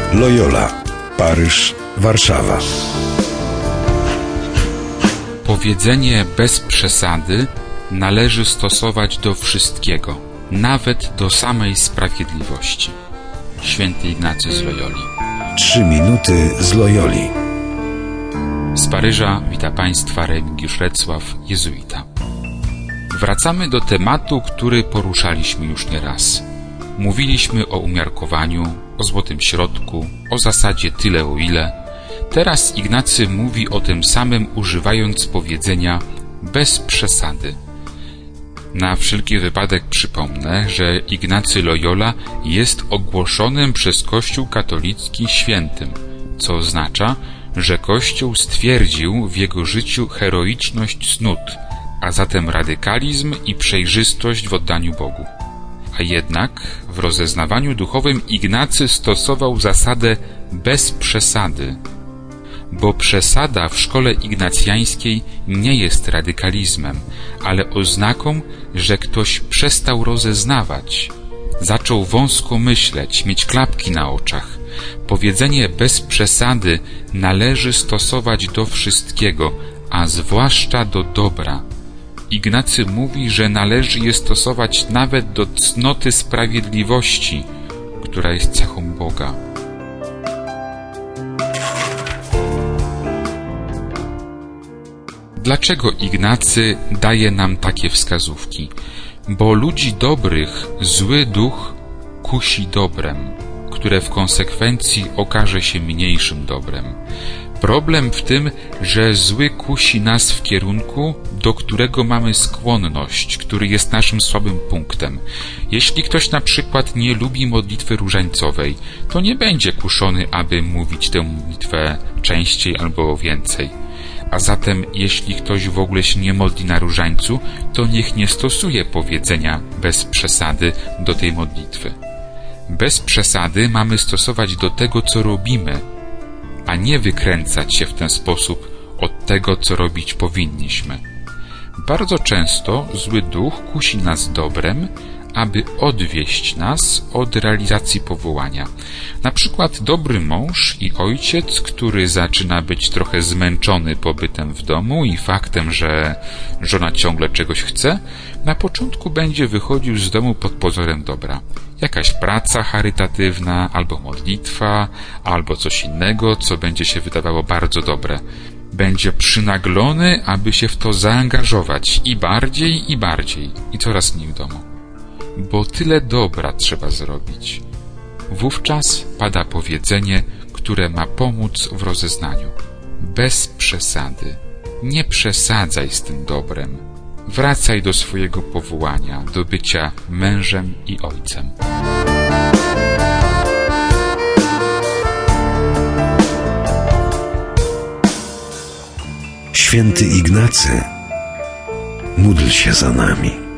Loyola, Paryż, Warszawa. Powiedzenie bez przesady należy stosować do wszystkiego, nawet do samej sprawiedliwości. Święty Ignacy z Loyoli. 3 minuty z Loyoli. Z Paryża wita Państwa Remigiusz Recław, jezuita. Wracamy do tematu, który poruszaliśmy już nieraz. Mówiliśmy o umiarkowaniu, o złotym środku, o zasadzie tyle o ile. Teraz Ignacy mówi o tym samym, używając powiedzenia bez przesady. Na wszelki wypadek przypomnę, że Ignacy Loyola jest ogłoszonym przez Kościół katolicki świętym, co oznacza, że Kościół stwierdził w jego życiu heroiczność cnót, a zatem radykalizm i przejrzystość w oddaniu Bogu. A jednak w rozeznawaniu duchowym Ignacy stosował zasadę bez przesady, bo przesada w szkole ignacjańskiej nie jest radykalizmem, ale oznaką, że ktoś przestał rozeznawać, zaczął wąsko myśleć, mieć klapki na oczach. Powiedzenie bez przesady należy stosować do wszystkiego, a zwłaszcza do dobra. Ignacy mówi, że należy je stosować nawet do cnoty sprawiedliwości, która jest cechą Boga. Dlaczego Ignacy daje nam takie wskazówki? Bo ludzi dobrych zły duch kusi dobrem, które w konsekwencji okaże się mniejszym dobrem. Problem w tym, że zły kusi nas w kierunku, do którego mamy skłonność, który jest naszym słabym punktem. Jeśli ktoś na przykład nie lubi modlitwy różańcowej, to nie będzie kuszony, aby mówić tę modlitwę częściej albo więcej. A zatem, jeśli ktoś w ogóle się nie modli na różańcu, to niech nie stosuje powiedzenia bez przesady do tej modlitwy. Bez przesady mamy stosować do tego, co robimy, a nie wykręcać się w ten sposób od tego, co robić powinniśmy. Bardzo często zły duch kusi nas dobrem, aby odwieść nas od realizacji powołania. Na przykład dobry mąż i ojciec, który zaczyna być trochę zmęczony pobytem w domu i faktem, że żona ciągle czegoś chce, na początku będzie wychodził z domu pod pozorem dobra. Jakaś praca charytatywna, albo modlitwa, albo coś innego, co będzie się wydawało bardzo dobre. Będzie przynaglony, aby się w to zaangażować i bardziej, i coraz mniej w domu. Bo tyle dobra trzeba zrobić. Wówczas pada powiedzenie, które ma pomóc w rozeznaniu. Bez przesady. Nie przesadzaj z tym dobrem. Wracaj do swojego powołania, do bycia mężem i ojcem. Święty Ignacy, módl się za nami.